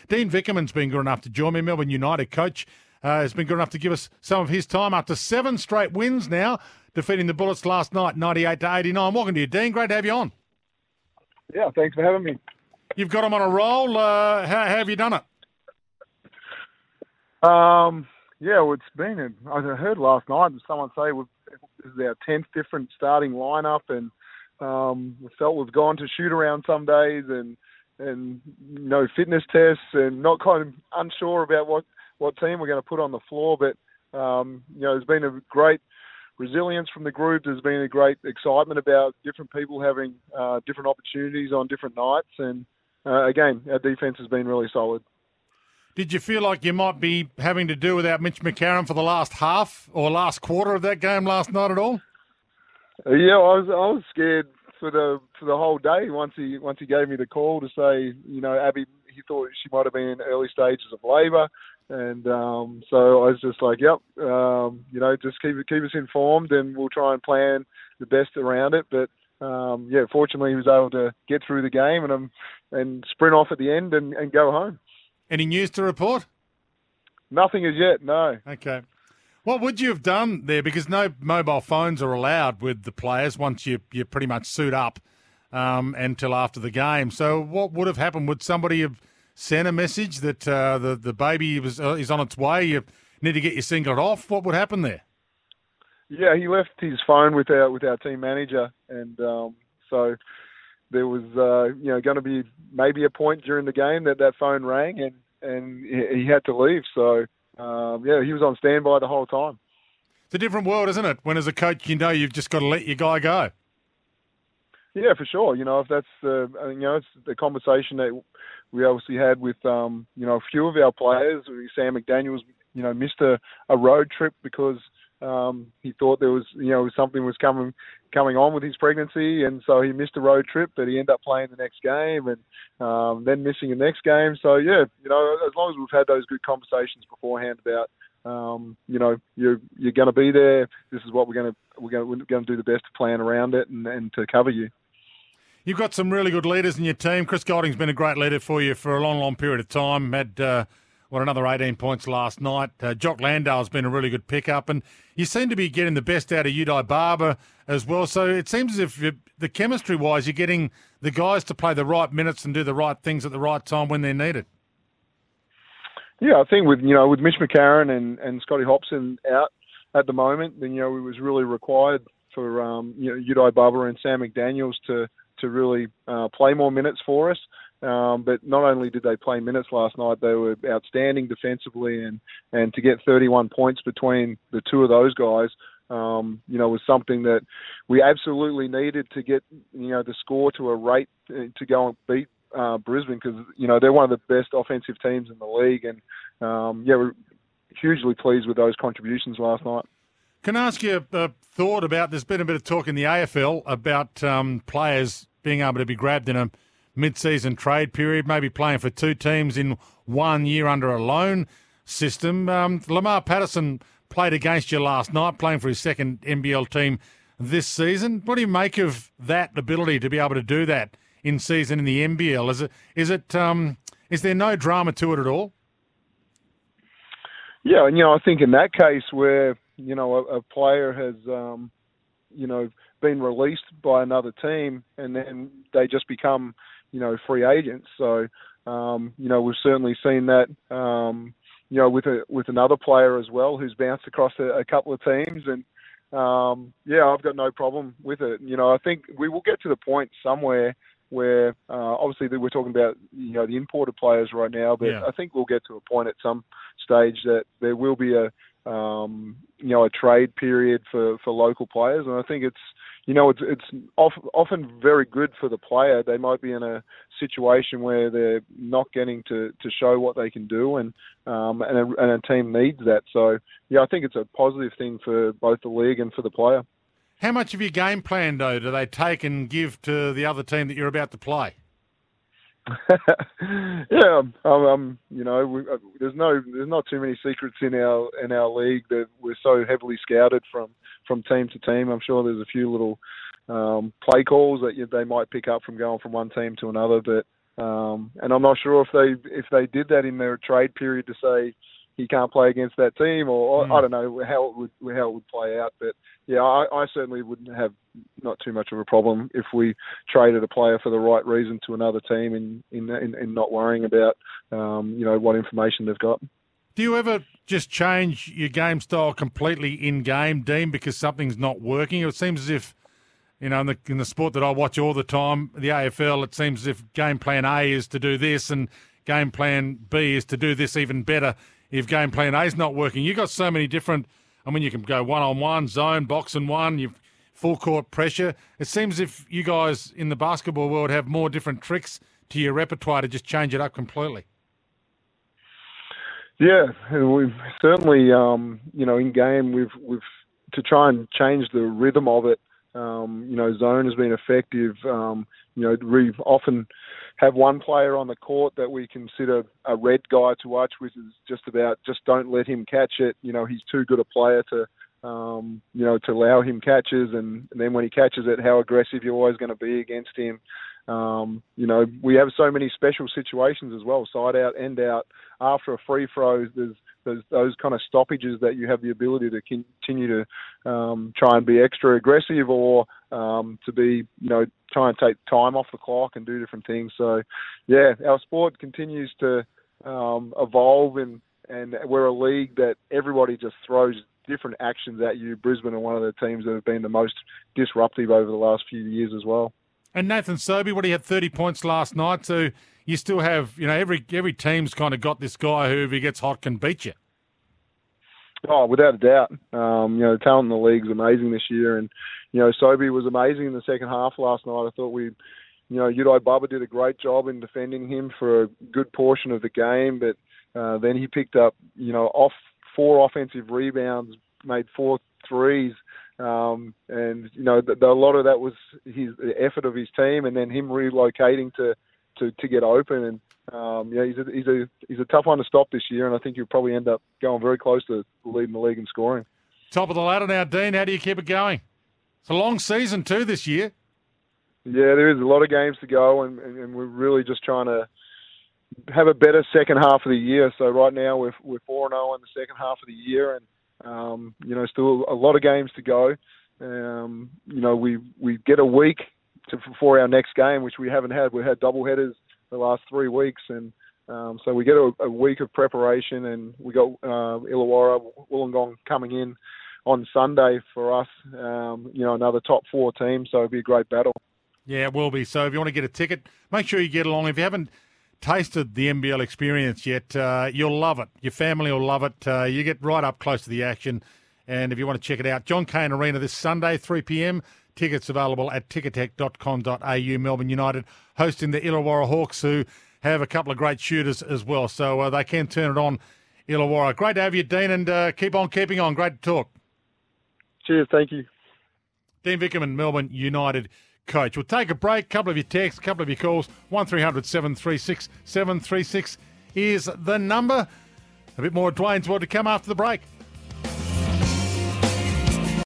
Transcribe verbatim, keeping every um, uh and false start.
Dean Vickerman's been good enough to join me, Melbourne United coach. Uh, has been good enough to give us some of his time after seven straight wins now, defeating the Bullets last night, ninety-eight to eighty-nine. Welcome to you, Dean. Great to have you on. Yeah, thanks for having me. You've got them on a roll. Uh, how, how have you done it? Um, yeah, well, it's been, a, I heard last night someone say we've, this is our tenth different starting lineup, and um, we felt we've gone to shoot around some days and, and no fitness tests and not kind of unsure about what, what team we're going to put on the floor. But, um, you know, there's been a great resilience from the group. There's been a great excitement about different people having uh, different opportunities on different nights. And, uh, again, our defence has been really solid. Did you feel like you might be having to do without Mitch McCarron for the last half or last quarter of that game last night at all? Uh, yeah, I was I was scared for the for the whole day once he once he gave me the call to say, you know, Abby, he thought she might have been in early stages of labour, and um, so I was just like, yep, um, you know, just keep keep us informed, and we'll try and plan the best around it. But um, yeah, fortunately, he was able to get through the game and um, and sprint off at the end and, and go home. Any news to report? Nothing as yet, no. Okay. What would you have done there? Because no mobile phones are allowed with the players once you, you pretty much suit up um, until after the game. So what would have happened? Would somebody have sent a message that uh, the, the baby was, uh, is on its way, you need to get your singlet off? What would happen there? Yeah, he left his phone with our, with our team manager, and um, so there was, uh, you know, going to be maybe a point during the game that that phone rang, and, and he had to leave. So, um, yeah, he was on standby the whole time. It's a different world, isn't it? When as a coach, you know you've just got to let your guy go. Yeah, for sure. You know, if that's the, you know, it's the conversation that we obviously had with, um, you know, a few of our players. Sam McDaniels, you know, missed a, a road trip because Um, he thought there was, you know, something was coming coming on with his pregnancy, and so he missed a road trip, but he ended up playing the next game and um, then missing the next game. So, yeah, you know, as long as we've had those good conversations beforehand about, um, you know, you're you're going to be there. This is what we're going to we're going we're going to do the best to plan around it and, and to cover you. You've got some really good leaders in your team. Chris Golding's been a great leader for you for a long, long period of time. Had uh, what another eighteen points last night. Uh, Jock Landale's been a really good pickup, and you seem to be getting the best out of Udai Barber as well. So it seems as if you, the chemistry-wise, you're getting the guys to play the right minutes and do the right things at the right time when they're needed. Yeah, I think with you know with Mitch McCarron and, and Scotty Hopson out at the moment, then you know it was really required for um, you know Udai Barber and Sam McDaniels to to really uh, play more minutes for us. Um, but not only did they play minutes last night, they were outstanding defensively, and, and to get thirty-one points between the two of those guys, um, you know, was something that we absolutely needed to get, you know, the score to a rate to go and beat uh, Brisbane, because, you know, they're one of the best offensive teams in the league. And, um, yeah, we're hugely pleased with those contributions last night. Can I ask you a, a thought about, there's been a bit of talk in the A F L about um, players being able to be grabbed in a mid-season trade period, maybe playing for two teams in one year under a loan system. Um, Lamar Patterson played against you last night, playing for his second N B L team this season. What do you make of that ability to be able to do that in season in the N B L? Is it is it um, is there no drama to it at all? Yeah, and you know, I think in that case where you know a, a player has um, you know been released by another team and then they just become you know, free agents. So, um, you know, we've certainly seen that, um, you know, with a, with another player as well who's bounced across a, a couple of teams. And, um, yeah, I've got no problem with it. You know, I think we will get to the point somewhere where, uh, obviously we're talking about, you know, the imported players right now, but yeah. I think we'll get to a point at some stage that there will be a, um, you know, a trade period for, for local players. And I think it's, you know, it's it's often very good for the player. They might be in a situation where they're not getting to, to show what they can do, and um, and, a, and a team needs that. So, yeah, I think it's a positive thing for both the league and for the player. How much of your game plan, though, do they take and give to the other team that you're about to play? yeah, um, um, you know, we, uh, there's no, there's not too many secrets in our in our league that we're so heavily scouted from, from team to team. I'm sure there's a few little um, play calls that you, they might pick up from going from one team to another, but Um, and I'm not sure if they if they did that in their trade period to say he can't play against that team, or mm. I don't know how it would how it would play out. But yeah, I, I certainly wouldn't have not too much of a problem if we traded a player for the right reason to another team, in in, in, in not worrying about um, you know what information they've got. Do you ever just change your game style completely in game, Dean, because something's not working? It seems as if, you know, in the, in the sport that I watch all the time, the A F L, it seems as if game plan A is to do this and game plan B is to do this even better if game plan A is not working. You've got so many different, I mean, you can go one-on-one, zone, box and one, you've full court pressure. It seems as if you guys in the basketball world have more different tricks to your repertoire to just change it up completely. Yeah, we've certainly, um, you know, in game, we've we've to try and change the rhythm of it. Um, you know, zone has been effective. Um, you know, we often have one player on the court that we consider a red guy to watch, which is just about just don't let him catch it. You know, he's too good a player to, um, you know, to allow him catches, and, and then when he catches it, how aggressive you're always going to be against him. Um, you know, we have so many special situations as well, side out, end out. After a free throw, there's, there's those kind of stoppages that you have the ability to continue to um, try and be extra aggressive, or um, to be, you know, try and take time off the clock and do different things. So, yeah, our sport continues to um, evolve, and, and we're a league that everybody just throws different actions at you. Brisbane are one of the teams that have been the most disruptive over the last few years as well. And Nathan Sobey, what, he had thirty points last night, so you still have, you know, every every team's kind of got this guy who, if he gets hot, can beat you. Oh, without a doubt. Um, you know, the talent in the league is amazing this year, and, you know, Sobey was amazing in the second half last night. I thought we, you know, Udai Bubba did a great job in defending him for a good portion of the game, but uh, then he picked up, you know, off four offensive rebounds, made four threes, Um, and, you know, the, the, a lot of that was his the effort of his team, and then him relocating to, to, to get open. And, um, yeah, he's a, he's, a, he's a tough one to stop this year, and I think he'll probably end up going very close to leading the league in scoring. Top of the ladder now, Dean. How do you keep it going? It's a long season too this year. Yeah, there is a lot of games to go, and, and, and we're really just trying to have a better second half of the year. So right now we're we're four and zero in the second half of the year, and Um, you know, still a lot of games to go. Um, you know, we, we get a week to, for our next game, which we haven't had. We've had double headers the last three weeks, and um, so we get a, a week of preparation, and we got uh, Illawarra, Wollongong coming in on Sunday for us. Um, you know, another top four team, so it'll be a great battle. Yeah, it will be. So if you want to get a ticket, make sure you get along. If you haven't tasted the N B L experience yet, uh, you'll love it. Your family will love it. Uh, you get right up close to the action. And if you want to check it out, John Cain Arena this Sunday, three p.m. Tickets available at ticketek dot com dot a u. Melbourne United hosting the Illawarra Hawks, who have a couple of great shooters as well. So uh, they can turn it on, Illawarra. Great to have you, Dean, and uh, keep on keeping on. Great to talk. Cheers, thank you. Dean Vickerman, Melbourne United coach. We'll take a break. A couple of your texts, a couple of your calls. one three hundred seven three six seven three six is the number. A bit more of Dwayne's World to come after the break.